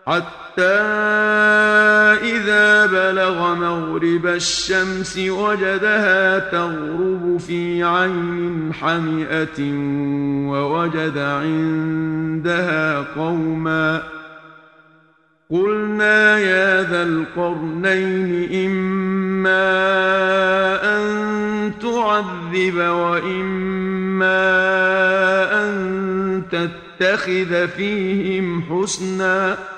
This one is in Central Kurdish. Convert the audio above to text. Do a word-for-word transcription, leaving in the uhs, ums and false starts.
حتى إذا بلغ مغرب الشمس وجدها تغرب في عين حمئة ووجد عندها قوما قلنا يا ذا القرنين إما أن تعذب وإما أن تتخذ فيهم حسنا